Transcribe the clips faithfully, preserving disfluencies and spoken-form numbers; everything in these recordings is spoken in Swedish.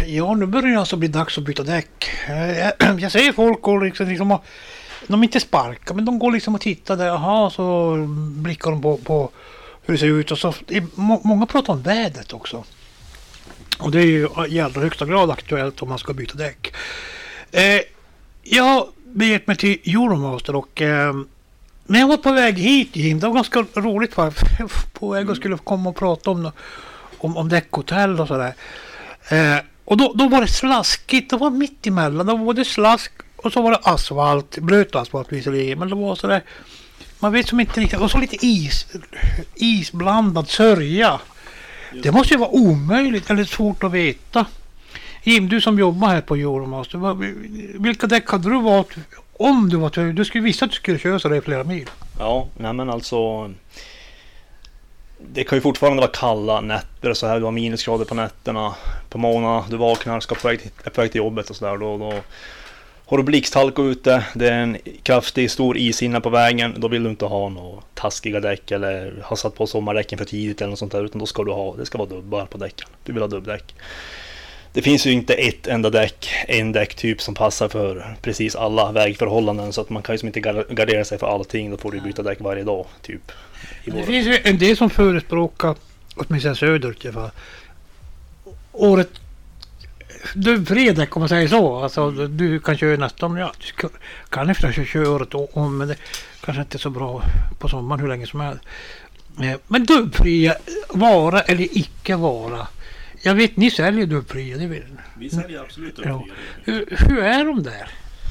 Ja, nu börjar det alltså bli dags att byta däck. Jag, jag säger folk går liksom, liksom de inte sparkar, men de går liksom och tittar där. Jaha, så blickar de på, på hur det ser ut. Och så, må, många pratar om vädret också. Och det är ju i allra högsta grad aktuellt om man ska byta däck. Eh, jag har begett mig till Euromaster och eh, när jag var på väg hit, Jim, det var ganska roligt för jag var på väg och skulle komma och prata om, om, om däckhotell och sådär. Eh, och då, då var det slaskigt, det var mitt emellan, då var det slask och så var det asfalt, blöt asfalt visserligen, men det var sådär, man vet som inte riktigt, och så lite is, isblandad sörja. Det måste ju vara omöjligt eller svårt att veta. Jim, du som jobbar här på Euromaster, vilka däck hade du valt om du var tvungen? Du skulle visa att du skulle köra så där flera mil. Ja, nej men alltså det kan ju fortfarande vara kalla nätter och så här, du har minusgrader på nätterna på morgonen, du vaknar, ska på väg till, är på väg till jobbet och sådär, då, då har du blixthalka ute, det är en kraftig stor ishinna på vägen, då vill du inte ha några taskiga däck eller ha satt på sommardäcken för tidigt eller något sånt där, utan då ska du ha, det ska vara dubbar på däcken, du vill ha dubbdäck. Det finns ju inte ett enda däck, en däcktyp som passar för precis alla vägförhållanden, så att man kan ju som inte gardera sig för allting, då får du byta däck varje dag typ. Det finns ju en del som förespråkar, åtminstone söderut i alla fall, året dubbfria däck om man säger så. Alltså du kan köra nästan, ja, du kan efter köra året om, men det kanske inte är så bra på sommaren hur länge som helst. Men dubbfria, vara eller icke vara. Jag vet, ni säljer dubbfria, det vill vi säljer absolut dubbfria. Ja. Hur, hur är de där?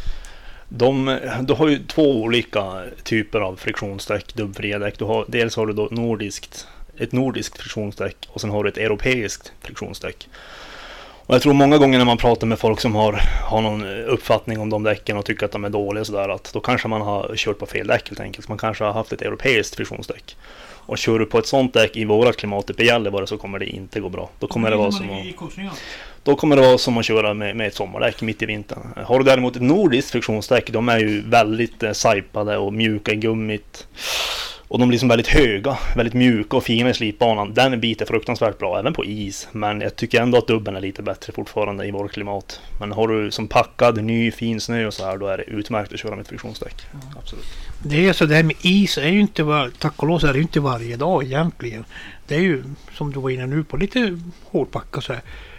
De, du har ju två olika typer av friktionsdäck, dubbfria däck. Du har, dels har du då nordiskt, ett nordiskt friktionsdäck och sen har du ett europeiskt friktionsdäck. Och jag tror många gånger när man pratar med folk som har, har någon uppfattning om de däcken och tycker att de är dåliga och sådär, att då kanske man har kört på fel däck helt enkelt. Man kanske har haft ett europeiskt friktionsdäck. Och kör du på ett sånt däck i våra klimatet på Gällivare så kommer det inte gå bra. Då kommer det vara som att, då kommer det vara som att köra med, med ett sommardäck mitt i vintern. Har du däremot ett nordiskt friktionsdäck, de är ju väldigt eh, sajpade och mjuka i gummit. Och de blir som väldigt höga, väldigt mjuka och fina i slipbanan. Den biten är fruktansvärt bra, även på is. Men jag tycker ändå att dubben är lite bättre fortfarande i vår klimat. Men har du som packad, ny, fin snö och så här, då är det utmärkt att köra med ett friktionsdäck. Mm. Absolut. Det är så, det här med is är ju inte, var, tack och lov så är det ju inte varje dag egentligen. Det är ju, som du var inne nu på, lite hårdpacka så här.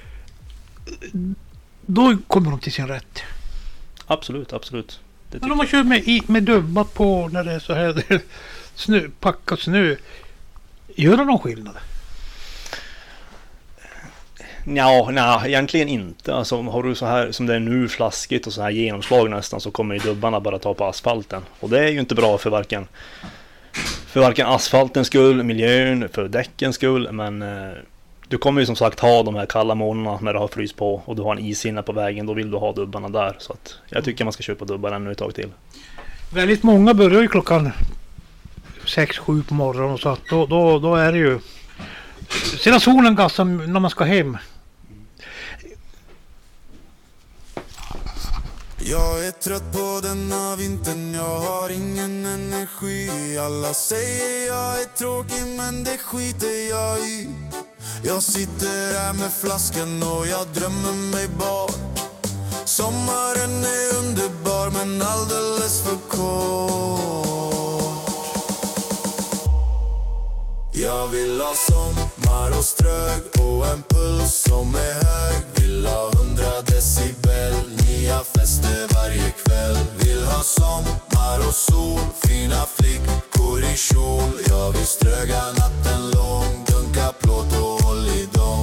Då kommer de till sin rätt. Absolut, absolut. Det men om man kör med, med dubbar på när det är så här snö, packat snö, gör det någon skillnad? Ja, nej, egentligen inte. Alltså, har du så här som det är nu, slaskigt och så här genomslag nästan, så kommer ju dubbarna bara ta på asfalten. Och det är ju inte bra för varken för varken asfaltens skull, miljön, för däckens skull. Men eh, du kommer ju som sagt ha de här kalla månaderna när du har frys på och du har en ishinna på vägen, då vill du ha dubbarna där. Så att jag tycker man ska köpa dubbar ännu ett tag till. Väldigt många börjar ju klockan sex sju på morgonen och så att då, då, då är det ju sedan solen gassar när man ska hem. Jag är trött på denna vintern, jag har ingen energi. Alla säger jag är tråkig men det skiter jag i. Jag sitter här med flaskan och jag drömmer mig bort. Sommaren är underbar men alldeles för kort. Jag vill ha sommar och strög och en puls som är hög. Vill ha hundra decibel, nya fester varje kväll. Vill ha sommar och sol, fina flickor i kjol. Jag vill ströga natten lång, dunka plåt och håll i dom.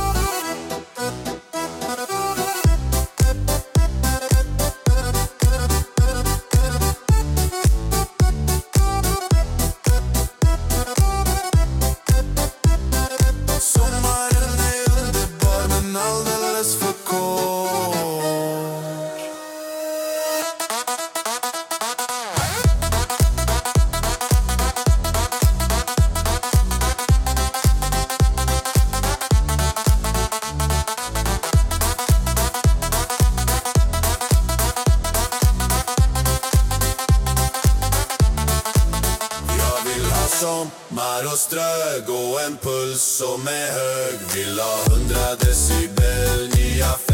Sommar och strög och en puls som är hög. Vill ha hundra decibel, nya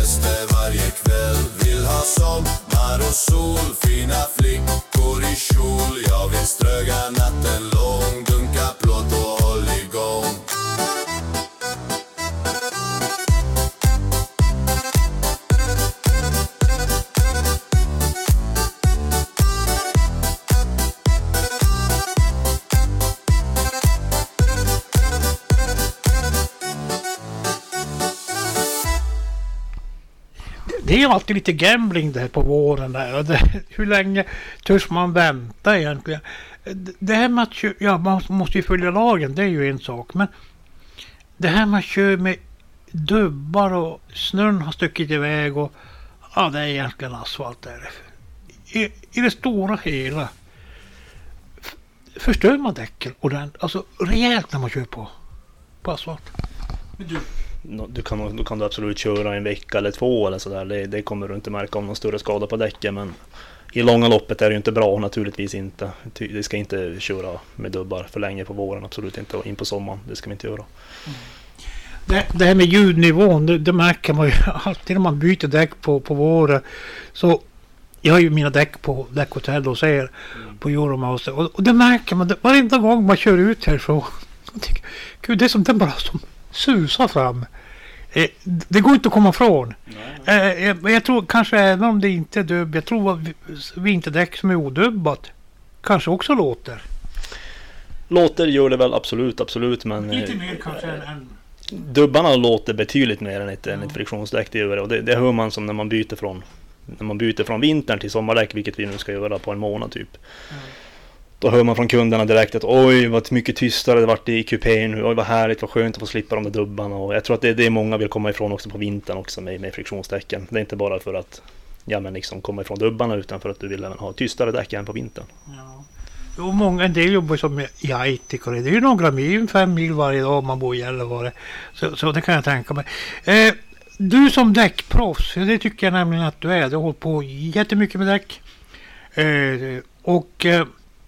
det är ju alltid lite gambling där på våren där. Och det, hur länge törs man vänta egentligen? Det, det här med att kö- ja, man måste ju följa lagen, det är ju en sak. Men det här med att köra med dubbar och snön har stuckit iväg och ja, det är egentligen asfalt där. I, i det stora hela f- förstör man däcken och den, alltså rejält när man kör på, på asfalt. Men du, Nå, Du kan, då kan du absolut köra en vecka eller två eller sådär. Det, det kommer du inte märka om någon större skada på däcken. Men i långa loppet är det ju inte bra, naturligtvis inte. Ty- Det ska inte köra med dubbar för länge på våren, absolut inte. Och in på sommaren, det ska vi inte göra. det, det här med ljudnivån, det, det märker man ju alltid när man byter däck på, på våren. Så jag har ju mina däck på däckhotell och ser mm. på Euromouse. Och, och det märker man, det, varenda gång man kör ut härifrån. Jag tycker, gud, det är som den bara som susar fram. Eh, det går inte att komma ifrån. Eh, jag, jag tror kanske även om det inte är dubb, jag tror att vinterdäck som är odubbat kanske också låter. Låter gör det väl absolut, absolut. Men Lite mer kanske än... än dubbarna låter betydligt mer än ett, mm. än ett friktionsdäck det gör det. Och det, det hör man som när man byter från när man byter från vintern till sommardäck, vilket vi nu ska göra på en månad typ. Mm. Då hör man från kunderna direkt att oj, vad mycket tystare det varit i kupén nu. Oj, vad härligt, vad skönt att få slippa de där dubbarna. Och jag tror att det är det många vill komma ifrån också på vintern också med, med friktionsdäcken. Det är inte bara för att ja, men liksom komma ifrån dubbarna, utan för att du vill även ha tystare däck än på vintern. Ja. Och många, en del jobbar som i Aitik och det är ju några mil, fem mil varje dag om man bor i Gällivare. Så, så det kan jag tänka mig. Eh, du som däckproffs, det tycker jag nämligen att du är. Du har hållit på jättemycket med däck. Eh, och eh,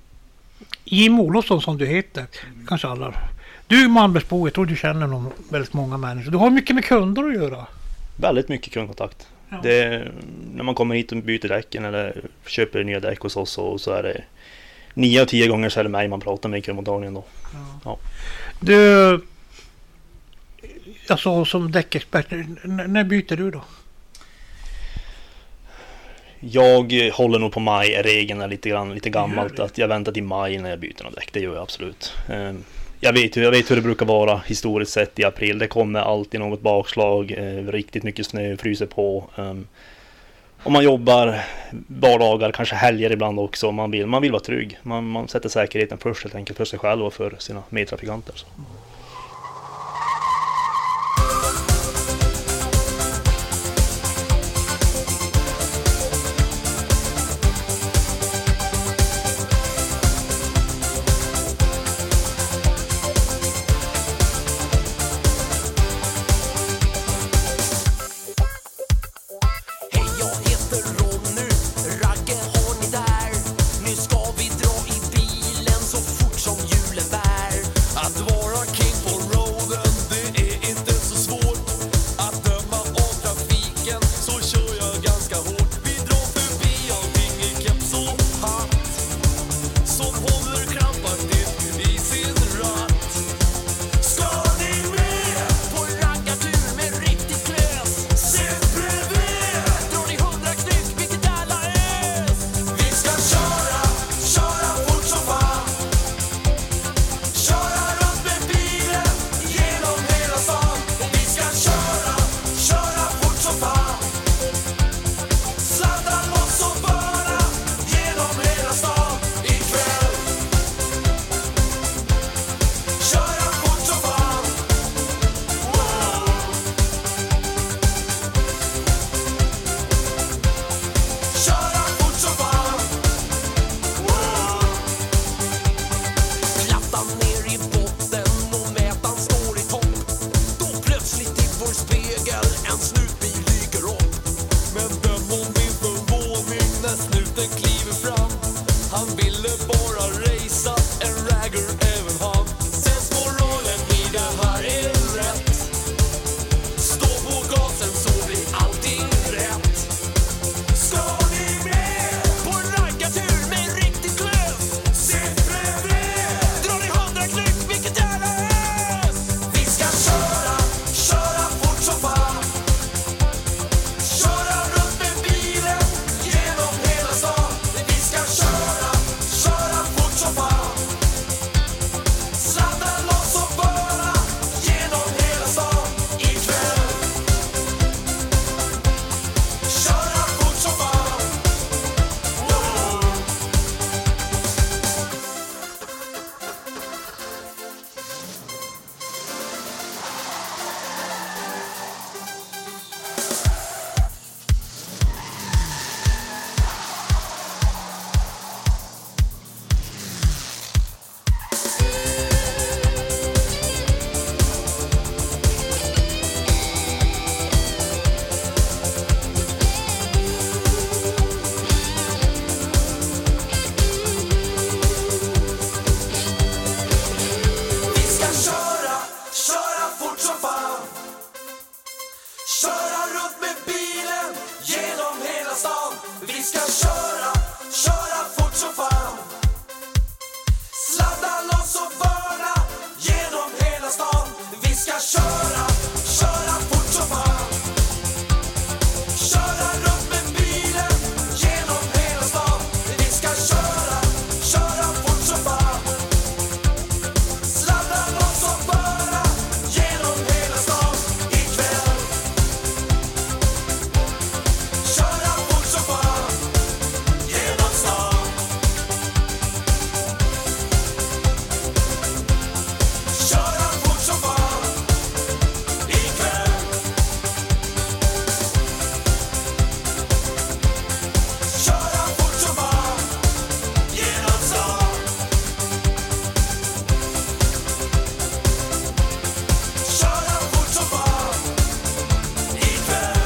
Jim Olofsson som du heter, mm. kanske alla. Du är Malmbergsbo, jag tror du känner någon, väldigt många människor. Du har mycket med kunder att göra. Väldigt mycket kundkontakt. Ja. Det, när man kommer hit och byter däcken eller köper nya däck hos oss, så, så är det nio av tio gånger så är det mig man pratar med i kundmottagningen då. Ja. Ja. Du, alltså som däckexpert, n- när byter du då? Jag håller nog på maj, är regeln är lite, grann, lite gammalt, att jag väntar till maj när jag byter någon däck, det gör jag absolut. Jag vet, jag vet hur det brukar vara historiskt sett i april, det kommer alltid något bakslag, riktigt mycket snö, fryser på. Om man jobbar vardagar, kanske helger ibland också, man vill, man vill vara trygg. Man, man sätter säkerheten först helt enkelt, för sig själv och för sina medtrafikanter. Så. Att vara kille Köra runt med bilen genom hela stan. Vi ska köra, köra fort som fan. Sladda loss och börna genom hela stan. Vi ska köra, köra fort som fan. Köra runt med bilen genom hela stan. Vi ska köra, köra fort som fan. Sladda loss och börna genom hela stan ikväll. Köra fort som fan genom stan. Köra fort som fan ikväll. Köra fort som fan genom stan. Köra fort som fan ikväll.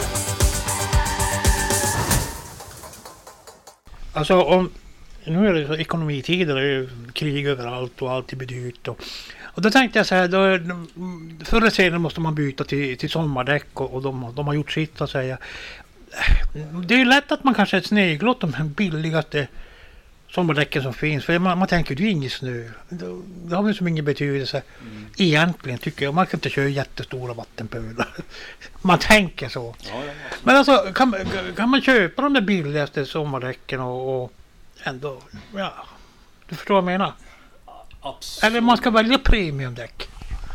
Alltså om, nu är det så ekonomitider, det är ju krig överallt och allt är dyrt. Och, och då tänkte jag så här, då, förr eller senare måste man byta till, till sommardäck och, och de, de har gjort sitt så att säga. Det är ju lätt att man kanske sneglar åt de här billigaste sommardäcken som finns. För man, man tänker, det är ju ingen snö. Det, det har väl så ingen betydelse mm. egentligen tycker jag. Man kan inte köra jättestora vattenpölar. Man tänker så. Ja, ja, Men alltså, kan, kan man köpa de där billigaste sommardäcken och, och ändå, ja, du förstår vad jag menar? absolut. Eller man ska välja premiumdäck.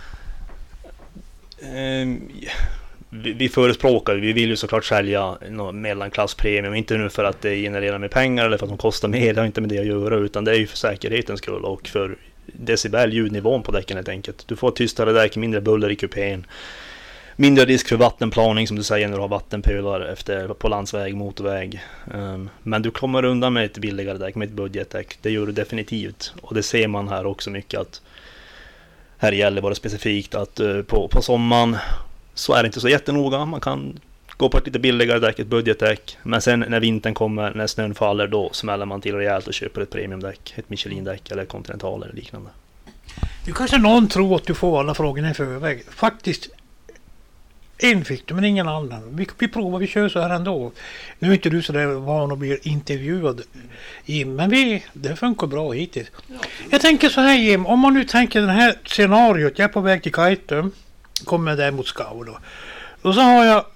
Ehm, vi, vi förespråkar, vi vill ju såklart sälja någon mellanklasspremium, inte nu för att det genererar mer pengar eller för att de kostar mer, det har inte med det att göra, utan det är ju för säkerhetens skull och för decibel, ljudnivån på däcken helt enkelt. Du får tystare däck, mindre buller i kupén, mindre risk för vattenplaning som du säger när du har vattenpölar efter, på landsväg, motorväg. Um, men du kommer undan med ett billigare däck, med ett budgetdäck. Det gör du definitivt. Och det ser man här också mycket att här gäller bara specifikt att uh, på, på sommaren så är det inte så jättenoga. Man kan gå på ett lite billigare däck, ett budgetdäck. Men sen när vintern kommer, när snön faller, då smäller man till rejält och köper ett premiumdäck. Ett Michelin-däck eller Continental eller liknande. Du kanske någon tror att du får alla frågorna i förväg. Faktiskt en fick du, men ingen annan. Vi, vi provar, vi kör så här ändå. Nu är inte du så där van att bli intervjuad, Jim, men vi, det funkar bra hittills. Ja. Jag tänker så här, Jim, om man nu tänker det här scenariot, jag är på väg till Kaitum, kommer där mot Skau då. Och så har jag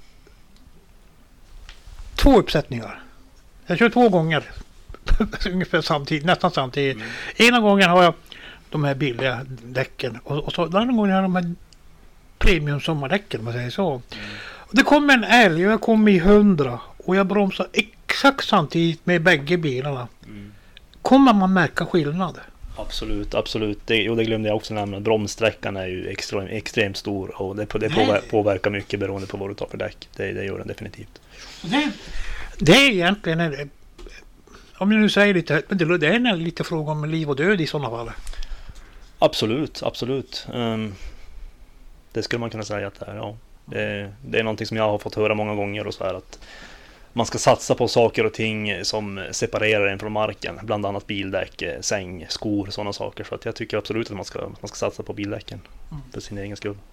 två uppsättningar. Jag kör två gånger ungefär samtidigt, nästan samtidigt. Mm. Ena gången har jag de här billiga däcken och, och så den andra gången har jag de här premium sommardäcken, om man säger så. Mm. Och det kom en älg och jag kom i hundra och jag bromsade exakt samtidigt med bägge bilarna. Mm. Kommer man märka skillnad? Absolut, absolut. Det, och det glömde jag också nämna. Bromssträckan är ju extra, extremt stor och det, det påver, påverkar mycket beroende på vad du tar för däck. Det, det gör den definitivt. Det, det är egentligen en, om jag nu säger lite, men det, det är en lite fråga om liv och död i sådana fall. Absolut, absolut. Um, det skulle man kunna säga att det är, ja. Det, det är någonting som jag har fått höra många gånger och så här att man ska satsa på saker och ting som separerar en från marken. Bland annat bildäck, säng, skor och sådana saker. Så att jag tycker absolut att man ska, man ska satsa på bildäcken mm. för sin egen skull.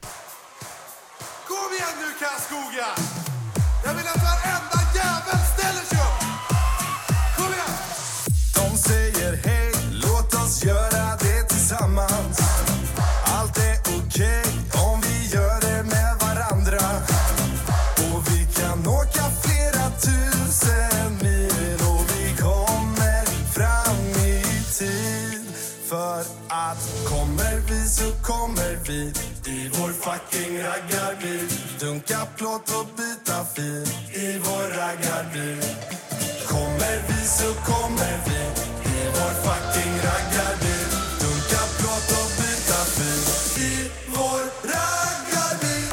Kom igen nu, Karlskoga! Jag vill att varenda jävel ställer sig upp! Kom igen! De säger hej, låt oss göra det tillsammans. Allt är okej om vi gör det med varandra. Och vi kan åka flera tusen mil och vi kommer fram i tid. För att kommer vi så kommer vi i vår fucking raggarbil. Dunka plåt och byta fil i vår raggarbil. Kommer vi så kommer vi i vår fucking raggarbil. Dunka plåt och byta fil i vår raggarbil.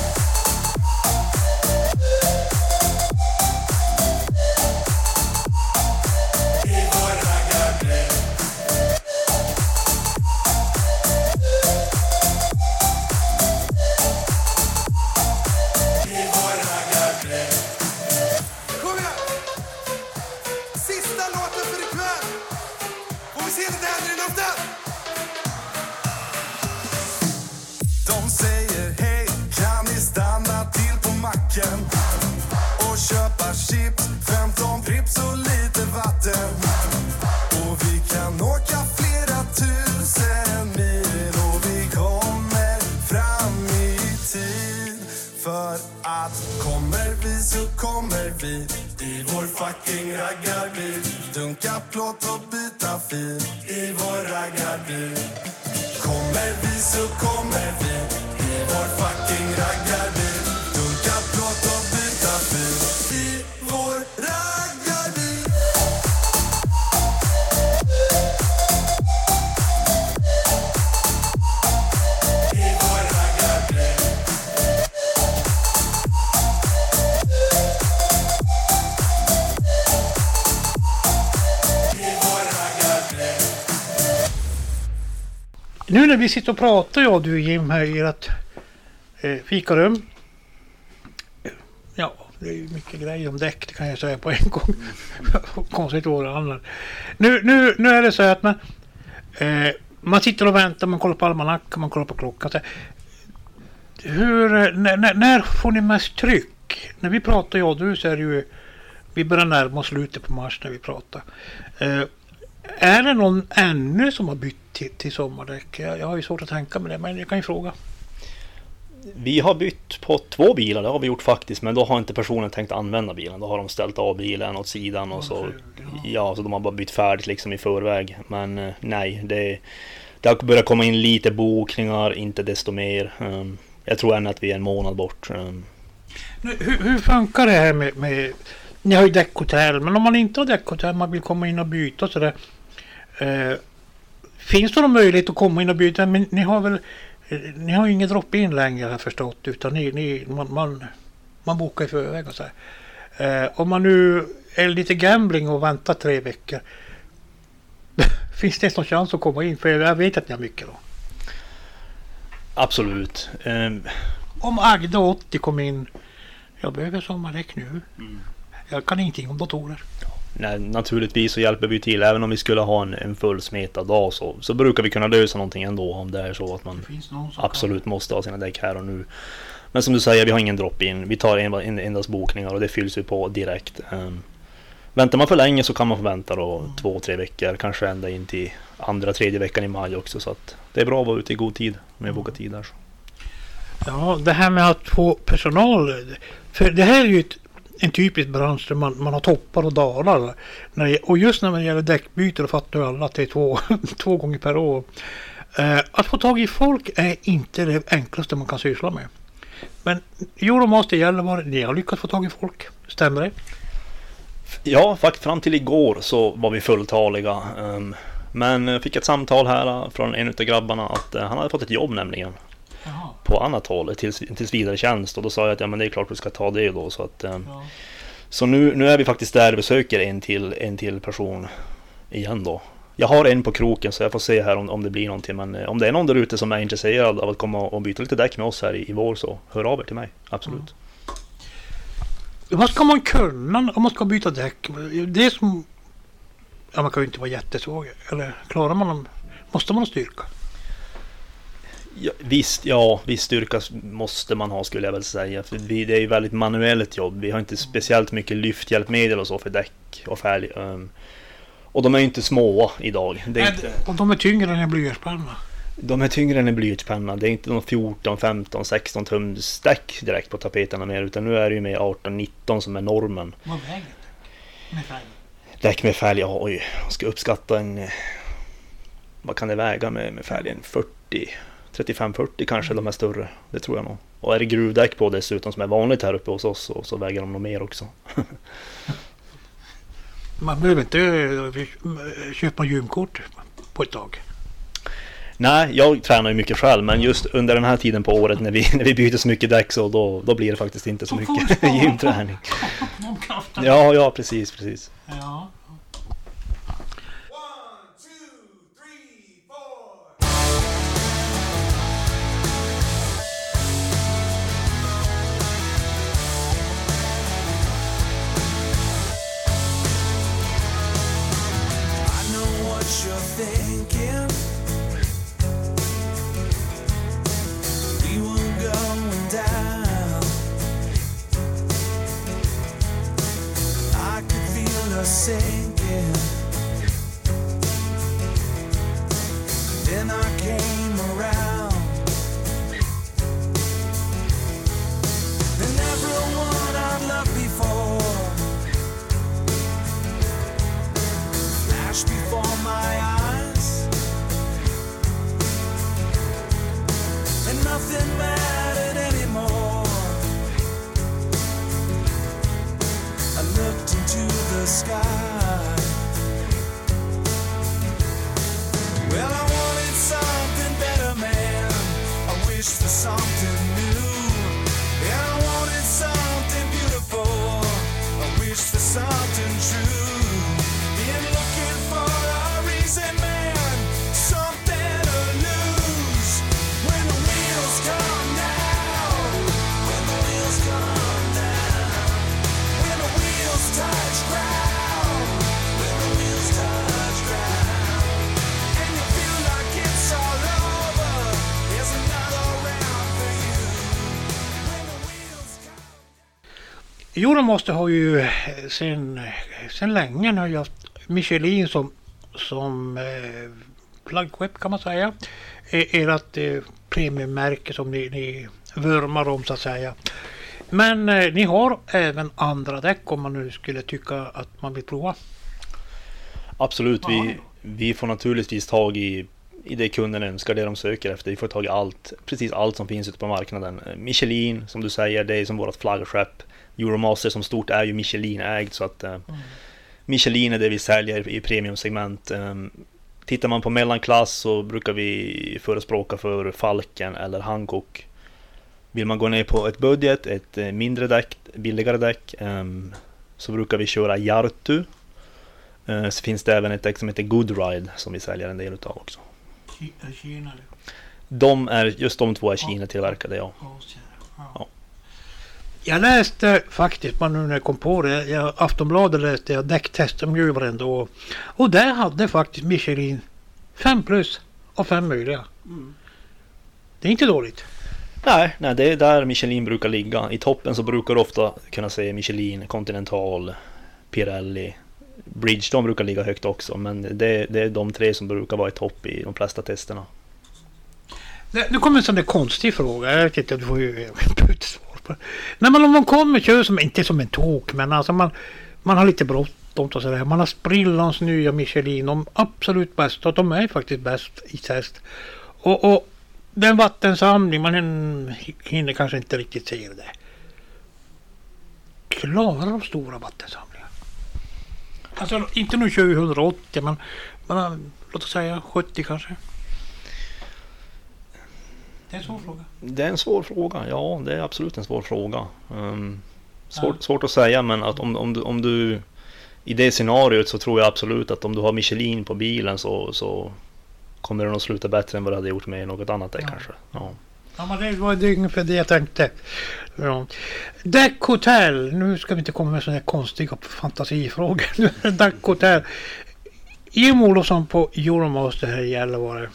I vår raggarbil. I vår raggarbil. Kom igen! Sista låten för ikväll! Får vi se det där i att kommer vi så kommer vi i vår fucking raggarbil. Dunka plåt och byta fil i vår raggarbil. Kommer vi så kommer vi i vår fucking raggarbil. Dunka plåt och byta fil i vår raggarbil. I vår raggarbil. I vår raggarbil. Nu när vi sitter och pratar, jag och du Jim här i ert eh, fikarum. Ja, det är ju mycket grejer om däck, det kan jag säga på en gång. Konstigt ord handlar. Nu, nu, nu är det så att man, eh, man sitter och väntar, man kollar på almanackan, man kollar på klockan. Så, hur, när, när, när får ni mest tryck? När vi pratar, jag och du, så är det ju, vi börjar närma oss slutet på mars när vi pratar. Eh, är det någon ännu som har bytt till, till sommardäck? Jag, jag har ju svårt att tänka med det, men jag kan ju fråga. Vi har bytt på två bilar, det har vi gjort faktiskt, men då har inte personen tänkt använda bilen. Då har de ställt av bilen åt sidan och så, ja, så de har bara bytt färdigt liksom i förväg. Men eh, nej, det, det har börjat komma in lite bokningar, inte desto mer. Um, jag tror än att vi är en månad bort. Um. Nu, hur, hur funkar det här med, med, ni har ju däckhotell, men om man inte har däckhotell, man vill komma in och byta så där, eh, finns det någon möjlighet att komma in och byta? Men ni har väl, ni har ju ingen drop-in längre, jag har förstått, utan ni, ni, man, man, man bokar i förväg och så här. Eh, om man nu är lite gambling och väntar tre veckor, finns det någon chans att komma in? För jag vet att ni har mycket då. Absolut. Um. Om Agda åttio kom in, jag behöver sommardäck nu. Mm. Jag kan ingenting om datorer. Nej, naturligtvis så hjälper vi till. Även om vi skulle ha en, en fullsmetad dag så, så brukar vi kunna lösa någonting ändå om det är så att man absolut kan. Måste ha sina däck här och nu. Men som du säger, vi har ingen drop-in. Vi tar en, en, endast bokningar och det fylls ju på direkt. Um, väntar man för länge så kan man få vänta då mm. två, tre veckor. Kanske ända in till andra, tredje veckan i maj också. Så att det är bra att vara ute i god tid med mm. boka tid där. Så. Ja, det här med att få personal. För det här är ju ett en typisk bransch där man, man har toppar och dalar. När det, och just när det gäller däckbyte, då fattar alla att det är två, två gånger per år. Eh, att få tag i folk är inte det enklaste man kan syssla med. Men Euromaster Gällivare, ni har lyckats få tag i folk. Stämmer det? Ja, faktiskt fram till igår så var vi fulltaliga. Um, men fick ett samtal här från en av grabbarna att uh, han hade fått ett jobb nämligen. Jaha. På annat håll, tills, tills vidare tjänst. Och då sa jag att ja, men det är klart att du ska ta det då. Så, att, um, ja. så nu, nu är vi faktiskt där vi söker en till, en till person igen då. Jag har en på kroken så jag får se här om, om det blir någonting. Men eh, om det är någon där ute som är intresserad av att komma och byta lite däck med oss här i, i vår så hör av er till mig, absolut. Mm. Vad ska man kunna om man ska byta däck? Det är som... Ja, man kan ju inte vara jättesvag. Eller klarar man dem? Måste man ha styrka? Ja, visst, ja, viss styrka måste man ha skulle jag väl säga. För vi, det är ju väldigt manuellt jobb. Vi har inte speciellt mycket lyfthjälpmedel och så för däck och fälg. Um, och de är ju inte små idag. Det är inte, och de är tyngre än en blyertspenna? De är tyngre än en blyertspenna. Det är inte någon fjorton, femton, sexton tums däck direkt på tapeterna mer. Utan nu är det ju med arton, nitton som är normen. Vad väger det? Med fälg? Däck med fälg, ja, oj. Jag ska uppskatta en... Vad kan det väga med, med fälgen? fyrtio, trettiofem fyrtio kanske, de är större. Det tror jag nog. Och är det gruvdäck på dessutom som är vanligt här uppe hos oss så, så väger de nog mer också. Man behöver inte köpa gymkort på ett tag. Nej, jag tränar ju mycket själv, men just under den här tiden på året när vi, när vi byter så mycket däck så då, då blir det faktiskt inte så mycket gymträning. Ja, ja, precis, precis. Ja. Say the sky. Well, I wanted something better, man. I wished for something new. And I wanted something beautiful. I wished for something true. Been looking for a reason, man. Something to lose. When the wheels come down. When the wheels come down. When the wheels touch ground. When the wheels touch ground. And you feel like it's all over. There's another round for you. When the wheels come down. Euromaster har ju sen, sen länge nu har ju haft Michelin som, som eh, flaggskepp kan man säga. Ert eh, premiummärke som ni, ni vurmar om så att säga. Men eh, ni har även andra däck om man nu skulle tycka att man vill prova. Absolut, vi, vi får naturligtvis tag i, i det kunden önskar, det de söker efter. Vi får tag i allt, precis allt som finns ute på marknaden. Michelin, som du säger, det är som vårt flaggskepp. Euromaster som stort är ju Michelin-ägd, så att eh, mm. Michelin är det vi säljer i premiumsegment. Um, tittar man på mellanklass så brukar vi förespråka för Falken eller Hankook. Vill man gå ner på ett budget, ett eh, mindre däck, billigare däck, um, så brukar vi köra Jartu. Uh, så finns det även ett däck som heter Goodride som vi säljer en del utav också. Kina? De är, just de två är Kina tillverkade, ja. Ja. Jag läste faktiskt, man nu när jag kom på det, jag, Aftonbladet läste jag däcktestomgivaren då. Och där hade faktiskt Michelin fem plus och fem möjliga. Mm. Det är inte dåligt. Nej, nej, det är där Michelin brukar ligga. I toppen så brukar du ofta kunna se Michelin, Continental, Pirelli, Bridge, de brukar ligga högt också. Men det, det är de tre som brukar vara i topp i de flesta testerna. Nu kommer en sån där konstig fråga. Jag vet inte, du får ju svar på det. Nej, men om man kommer kör som, inte som en tok, men alltså man, man har lite bråttom och sådär. Man har sprillans nya Michelin, de absolut bästa. De är faktiskt bäst i test. Och, och den vattensamling, man hinner kanske inte riktigt se det. Klarar de stora vattensamlingar? Alltså inte nu kör hundraåttio, men man, låt oss säga sjuttio kanske. Det är en svår fråga. Det är en svår fråga, ja, det är absolut en svår fråga. Um, svårt, ja. svårt att säga, men att om, om, du, om du i det scenariot så tror jag absolut att om du har Michelin på bilen så, så kommer det nog sluta bättre än vad det hade gjort med något annat däck, ja. kanske. Ja. Ja, men det var det ungefär det jag tänkte. Ja. Däckhotell, nu ska vi inte komma med sådana här konstiga fantasifrågor. Däckhotell. Jim Olofsson på Euromaster här i Gällivare.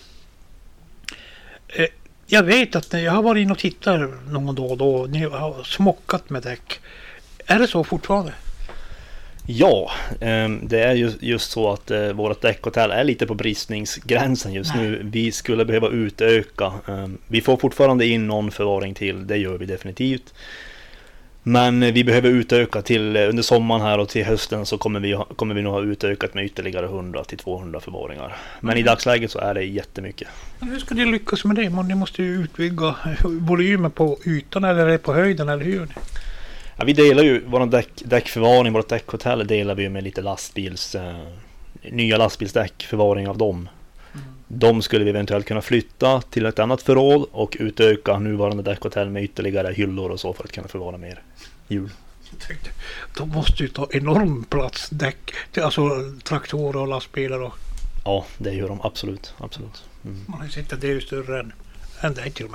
Eh, jag vet att jag har varit in och tittat någon dag och då. Ni har smockat med däck. Är det så fortfarande? Ja, det är ju just så att vårt däckhotell är lite på bristningsgränsen just Nej. nu. Vi skulle behöva utöka. Vi får fortfarande in någon förvaring till, det gör vi definitivt. Men vi behöver utöka till under sommaren här och till hösten så kommer vi, kommer vi nog ha utökat med ytterligare hundra till tvåhundra förvaringar. Men mm. i dagsläget så är det jättemycket. Men hur ska ni lyckas med det? Ni måste ju utbygga volymen på ytan eller är det på höjden eller hur? Ja, vi delar ju vår däck, däckförvaring, vårt däckhotell delar vi med lite lastbils, eh, nya lastbilsdäck, förvaring av dem. Mm. De skulle vi eventuellt kunna flytta till ett annat förråd och utöka nuvarande däckhotell med ytterligare hyllor och så för att kunna förvara mer hjul. Jag tänkte, de måste ju ta enorm plats, däck, alltså traktorer och lastbilar. Och... Ja, det gör de absolut. absolut. Mm. Man har ju sett att det är ju större än, än det till och med.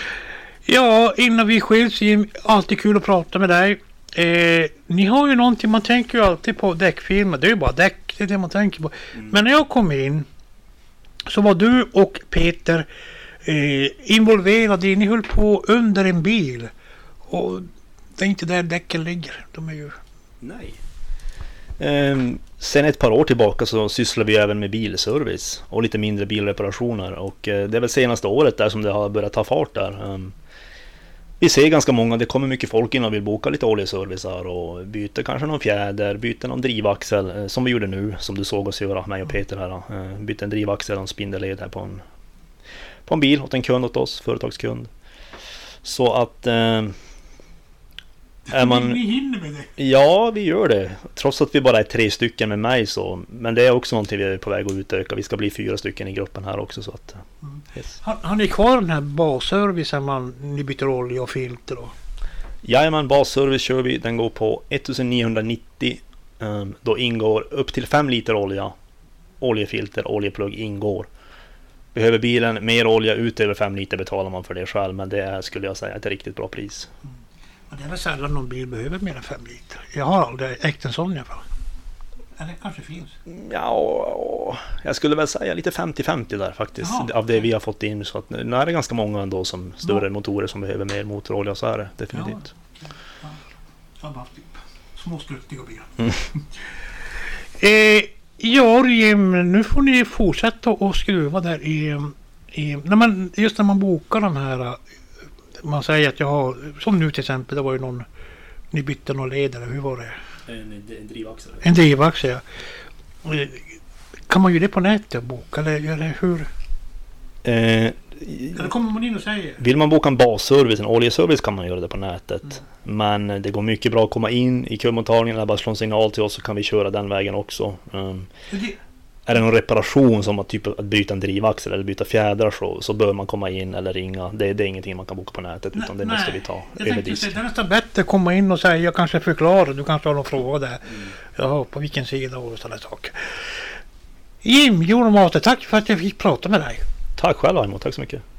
Ja, innan vi skiljs, Jim, alltid kul att prata med dig. Eh, ni har ju någonting, man tänker ju alltid på däckfilmer, det är ju bara däck, det är det man tänker på. Mm. Men när jag kom in så var du och Peter eh, involverade, ni höll på under en bil. Och det är inte där däcken ligger, de är ju... Nej. Um, sen ett par år tillbaka så sysslar vi även med bilservice och lite mindre bilreparationer. Och uh, det är väl senaste året där som det har börjat ta fart där. Um, vi ser ganska många, det kommer mycket folk in och vill boka lite oljeservicer och byter kanske någon fjäder, byter någon drivaxel uh, som vi gjorde nu, som du såg oss göra, mig och Peter här. Uh, byter en drivaxel och en spindelled här på en, på en bil åt en kund åt oss, företagskund. Så att... Uh, är man... Ni hinner med det. Ja, vi gör det. Trots att vi bara är tre stycken med mig så. Men det är också någonting vi är på väg att utöka. Vi ska bli fyra stycken i gruppen här också. Så att, Mm. yes. Har, har ni kvar den här basservicen man, ni byter olja och filter då? Jajamän, basservice kör vi. Den går på ettonhundranittio. Um, då ingår upp till fem liter olja. Oljefilter, oljeplugg ingår. Behöver bilen mer olja utöver fem liter betalar man för det själv. Men det är, skulle jag säga, ett riktigt bra pris. Mm. Men det är väl sällan någon bil behöver mer än fem liter. Jag har aldrig ägt en sån i alla fall. Eller kanske finns. Ja, jag skulle väl säga lite femtio femtio där faktiskt. Jaha. Av det vi har fått in. Så att nu är det ganska många ändå som större Ja. motorer som behöver mer motorolja. Så är det definitivt. Ja. Ja. Jag har haft typ små struttiga bilar. Mm. eh, ja, Jim, nu får ni fortsätta och skruva där i... i när man, just när man bokar de här... Man säger att jag har... Som nu till exempel, det var ju någon... Ni bytte någon ledare, hur var det? En, en drivaxel. En drivaxel, ja. Eh, Kan man ju det på nätet och boka, eller, eller hur? Eh, Eller kommer man in och säger? vill man boka en basservice, en oljeservice kan man göra det på nätet. Mm. Men det går mycket bra att komma in i kundmottagningen eller bara slå en signal till oss så kan vi köra den vägen också. Um, Det, är det någon reparation som att, typ, att byta en drivaxel eller byta fjädrar så, så bör man komma in eller ringa. Det, det är ingenting man kan boka på nätet utan det nej, måste vi ta jag över tänkte disk. säga, det är nästan bättre att komma in och säga, jag kanske förklarar, du kanske har någon fråga där. Mm. Ja, på vilken sida och sådana saker. Jim, Jonas Mate, tack för att jag fick prata med dig. Tack själv Aimo, tack så mycket.